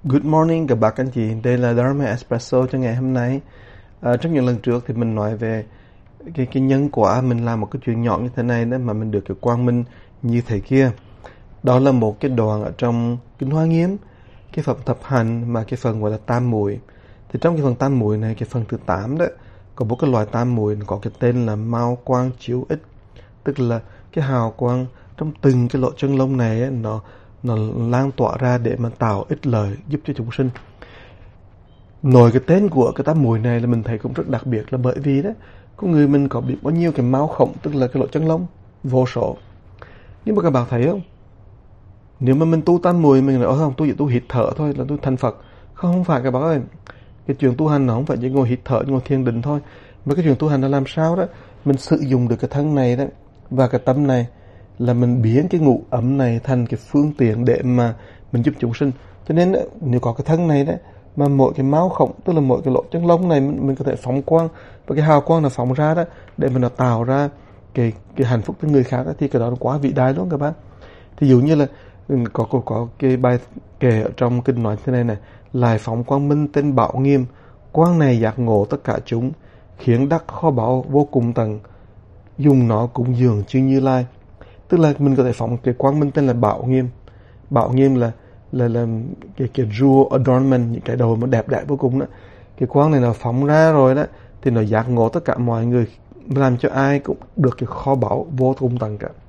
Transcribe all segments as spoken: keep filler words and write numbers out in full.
Good morning các bác anh chị, đây là Dharma Espresso cho ngày hôm nay. À, trong những lần trước thì mình nói về cái cái nhân quả mình làm một cái chuyện nhỏ như thế này đó mà mình được cái quang minh như thế kia. Đó là một cái đoạn ở trong Kinh Hoa Nghiêm, cái phẩm thập hành mà cái phần gọi là tam muội. Thì trong cái phần tam muội này, cái phần thứ tám đó, có một cái loại tam muội có cái tên là mao quang chiếu ích, tức là cái hào quang trong từng cái lỗ chân lông này ấy, nó nó lan tỏa ra để mà tạo ích lợi giúp cho chúng sinh. Nổi cái tên của cái tam muội này là mình thấy cũng rất đặc biệt, là bởi vì đó con người mình có biết bao nhiêu cái mao khổng, tức là cái lỗ chân lông vô số. Nhưng mà các bạn thấy không, nếu mà mình tu tam muội mình nói không, tôi chỉ tu hít thở thôi là tôi thành Phật, không không phải các bạn ơi. Cái chuyện tu hành nó không phải chỉ ngồi hít thở, ngồi thiền định thôi, mà cái chuyện tu hành là làm sao đó mình sử dụng được cái thân này đó và cái tâm này, là mình biến cái ngũ ấm này thành cái phương tiện để mà mình giúp chúng sinh. Cho nên nếu có cái thân này đấy, mà mỗi cái máu khổng, tức là mỗi cái lỗ chân lông này mình, mình có thể phóng quang, và cái hào quang là phóng ra đó để mình nó tạo ra cái cái hạnh phúc cho người khác đó, thì cái đó là quá vĩ đại luôn các bạn. Thì dụ như là có có có cái bài kể ở trong kinh nói thế này này: lại phóng quang minh tên Bảo Nghiêm, quang này giác ngộ tất cả chúng, khiến đắc kho báu vô cùng tầng, dùng nó cũng dường chư Như Lai. Tức là mình có thể phóng cái quang minh tên là Bảo Nghiêm. Bảo Nghiêm là là là cái cái jewel adornment, những cái đồ mà đẹp đẽ vô cùng đó. Cái quang này nó phóng ra rồi đó thì nó giác ngộ tất cả mọi người, làm cho ai cũng được cái kho báu vô cùng tầng cả.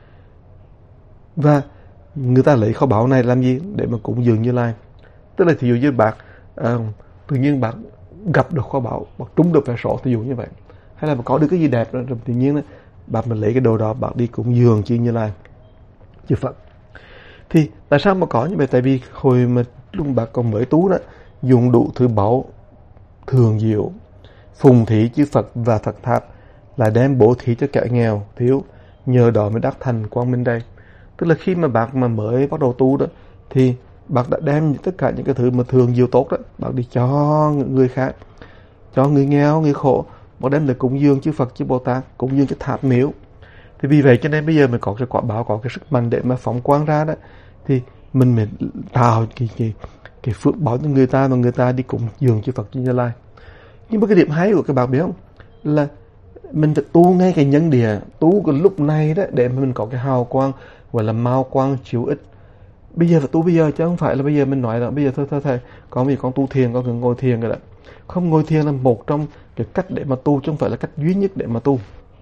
Và người ta lấy kho báu này làm gì? Để mà cúng dường Như Lai. Tức là thí dụ như bạn à, tự nhiên bạn gặp được kho báu, bạn trúng được vé số, thí dụ như vậy, hay là bạn có được cái gì đẹp rồi tự nhiên đó, bạn mình lấy cái đồ đó bạn đi cúng dường chi Như Lai, chư Phật. Thì tại sao mà có như vậy? Tại vì hồi mà lúc bạn còn mới tú đó, dùng đủ thứ báu thường diệu, phùng thí chư Phật và thật tháp, là đem bố thí cho kẻ nghèo thiếu, nhờ đó mới đắc thành quang minh đây. Tức là khi mà bạn mà mới bắt đầu tu đó, thì bạn đã đem tất cả những cái thứ mà thường diệu tốt đó, bạn đi cho người khác, cho người nghèo, người khổ, mà đem để cúng dường chư Phật, chư Bồ Tát, cúng dường cái tháp miếu. Thì vì vậy cho nên bây giờ mình có cái quả báo, có cái sức mạnh để mà phóng quang ra đó, thì mình mới tạo cái, cái, cái phước báo cho người ta, mà người ta đi cúng dường chư Phật, chư Như Lai. Nhưng mà cái điểm hay của các bạn biết không, là mình phải tu ngay cái nhân địa, tu cái lúc này đó để mà mình có cái hào quang gọi là mao quang chiếu ích. Bây giờ phải tu bây giờ, chứ không phải là bây giờ mình nói là bây giờ thôi thôi thầy, con bây giờ con tu thiền, con cần ngồi thiền rồi đó. Không, ngồi thiền là một trong cái cách để mà tu, chứ không phải là cách duy nhất để mà tu.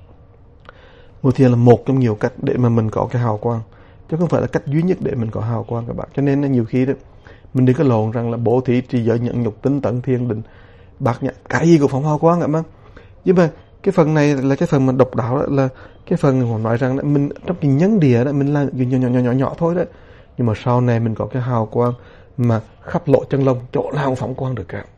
Ngồi thiền là một trong nhiều cách để mà mình có cái hào quang, chứ không phải là cách duy nhất để mình có hào quang các bạn. Cho nên là nhiều khi đó mình đừng có lộn rằng là bố thí trì giới nhận nhục tinh tấn thiền định, bác nhã cái gì cũng phóng hào quang các bạn. Nhưng mà cái phần này là cái phần mà độc đáo đó, là cái phần mà nói rằng là mình trong cái nhân địa đó mình là nhỏ nhỏ nhỏ nhỏ nhỏ thôi đó, nhưng mà sau này mình có cái hào quang mà khắp lỗ chân lông, chỗ nào cũng phóng quang được cả.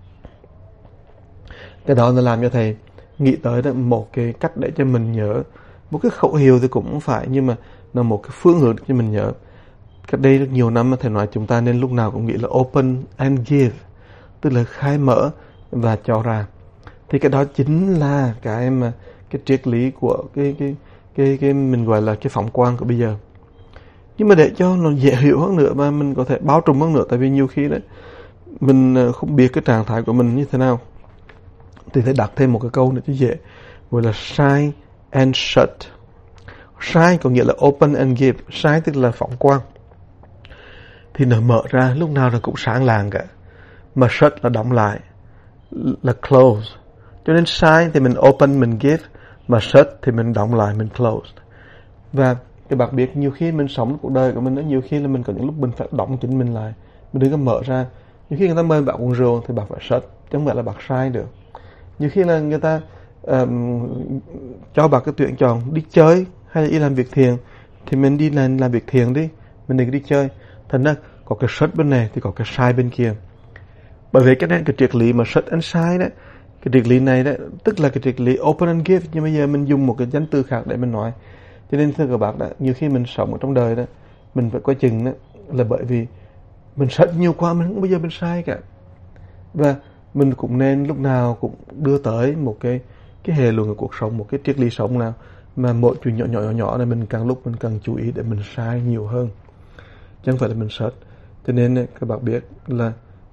Cái đó là làm cho thầy nghĩ tới đó một cái cách để cho mình nhớ. Một cái khẩu hiệu thì cũng không phải, nhưng mà là một cái phương hướng để cho mình nhớ. Cách đây rất nhiều năm thầy nói chúng ta nên lúc nào cũng nghĩ là open and give, tức là khai mở và cho ra. Thì cái đó chính là cái mà cái triết lý của cái cái cái cái mình gọi là cái phóng quang của bây giờ. Nhưng mà để cho nó dễ hiểu hơn nữa và mình có thể bao trùm hơn nữa, tại vì nhiều khi đấy mình không biết cái trạng thái của mình như thế nào, thì phải đặt thêm một cái câu nữa cho dễ, gọi là shine and shut. Shine có nghĩa là open and give. Shine tức là phóng quang, thì nó mở ra lúc nào nó cũng sáng lạng cả, mà shut là đóng lại, là close. Cho nên shine thì mình open, mình give, mà shut thì mình đóng lại, mình close. Và các bạn biết nhiều khi mình sống cuộc đời của mình đó, nhiều khi là mình có những lúc mình phải đóng chính mình lại, mình đừng có mở ra. Nhiều khi người ta mời bạn uống rượu thì bạn phải shut, chứ không phải là bạn shine được. Nhiều khi là người ta um, cho bạn cái tuyển chọn đi chơi hay là đi làm việc thiền, thì mình đi làm, làm việc thiền đi, mình đừng đi chơi. Thành ra có cái shut bên này thì có cái shine bên kia. Bởi vì cái này cái triết lý mà shut and shine đấy, cái triết lý này đấy, tức là cái triết lý open and give, nhưng bây giờ mình dùng một cái danh từ khác để mình nói. Cho nên thưa các bạn đó, nhiều khi mình sống ở trong đời đó, mình phải coi chừng đó, là bởi vì mình shut nhiều quá, mình không bao giờ mình sai cả. Và mình cũng nên lúc nào cũng đưa tới một cái cái hệ luận của cuộc sống, một cái triết lý sống nào mà mỗi chuyện nhỏ nhỏ nhỏ nhỏ này mình càng lúc mình càng chú ý để mình sai nhiều hơn, chứ không phải là mình shut. Cho nên các bạn biết là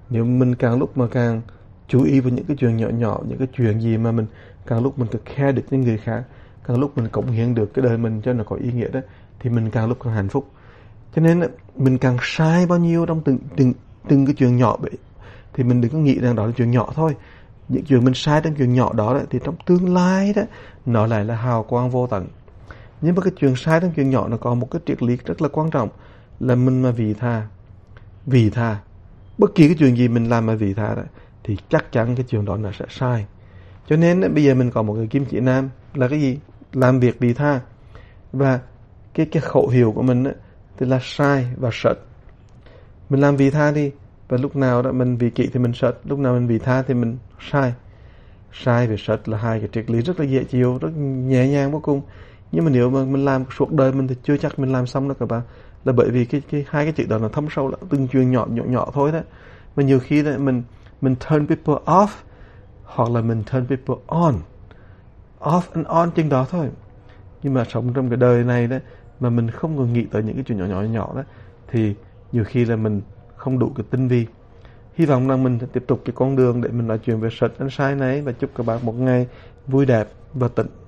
Nếu mình càng lúc mà càng chú ý vào những cái chuyện nhỏ nhỏ, những cái chuyện gì mà mình càng lúc mình thực care được những người khác, càng lúc mình cống hiến được cái đời mình cho nó có ý nghĩa đó, thì mình càng lúc càng hạnh phúc. Cho nên mình càng sai bao nhiêu trong từng từng từng cái chuyện nhỏ vậy, thì mình đừng có nghĩ rằng đó là chuyện nhỏ thôi. Những chuyện mình sai trong chuyện nhỏ đó, đó thì trong tương lai đó nó lại là hào quang vô tận. Nhưng mà cái chuyện sai trong chuyện nhỏ nó có một cái triết lý rất là quan trọng, là mình mà vị tha, vị tha bất kỳ cái chuyện gì mình làm mà vị tha đó, thì chắc chắn cái chuyện đó nó sẽ sai. Cho nên bây giờ mình có một cái kim chỉ nam là cái gì? Làm việc vị tha. Và cái cái khẩu hiệu của mình đó, thì là sai và sạch. Mình làm vị tha đi, và lúc nào đó mình vị kỷ thì mình sạch, lúc nào mình vị tha thì mình sai. Sai và sạch là hai cái triết lý rất là dễ chịu, rất nhẹ nhàng vô cùng. Nhưng mà nếu mà mình làm suốt đời mình thì chưa chắc mình làm xong đó các bạn. Là bởi vì cái, cái hai cái chữ đó nó thấm sâu, là từng chuyện nhỏ nhỏ nhỏ thôi đó. Mà nhiều khi đó mình mình turn people off, hoặc là mình turn people on. Off and on chừng đó thôi. Nhưng mà sống trong cái đời này đó, mà mình không còn nghĩ tới những cái chuyện nhỏ nhỏ nhỏ đó, thì nhiều khi là mình không đủ cái tinh vi. Hy vọng rằng mình sẽ tiếp tục cái con đường để mình nói chuyện về sạch and sai này, và chúc các bạn một ngày vui đẹp và tịnh.